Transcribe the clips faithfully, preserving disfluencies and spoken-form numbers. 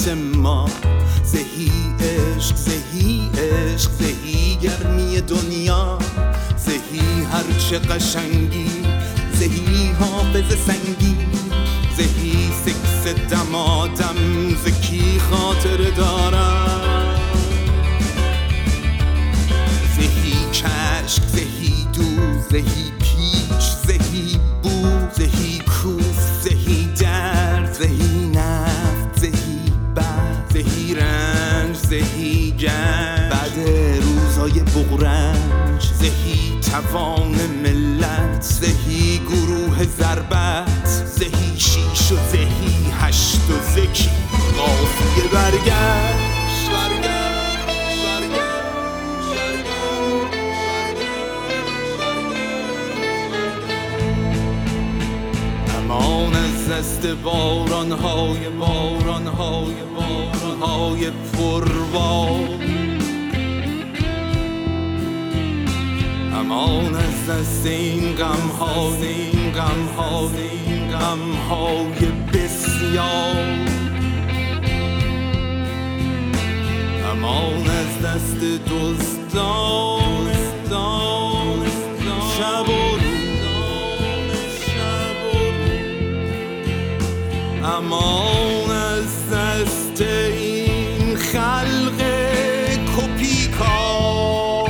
حیات ما. زهی عشق زهی عشق زهی گرمی دنیا، زهی هرچه قشنگی، زهی حافظ سنگی، زهی سکس دمادم، زکی خاطر دارم. زهی کشک زهی دو، زهی پیچ زهی بو، زهی کوف زهی درد، زهی نفت زهی بد، زهی رنج زهی گنج بعد روزای بغرنج، زهی توان ملت، زهی گروه ضربت، زهی شیش و زهی هشت و زکی قافیه برگشت. امان از دست بارانهای بارانهای بارانهای پربار، امان از دست این غمها این غمها این غمهای بسیار، امان از دست دزدان دزدان شب و امان از دست این خلق کپیکار،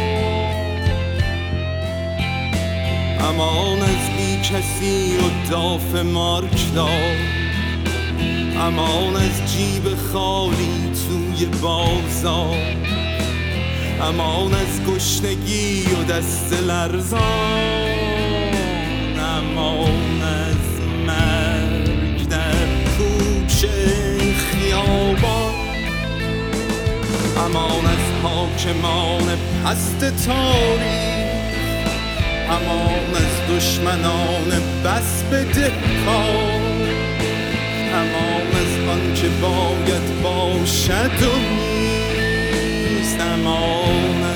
امان از بی کسی و داف مارکدار، امان از جیب خالی توی بازار، امان از گشنگی و دست لرزان، امان از مرگ در کوچه خیابان، امان از حاکمان پست تاریخ، امان از دشمنان بس به دهکار، امان از آن که باید باشد و نیست، امان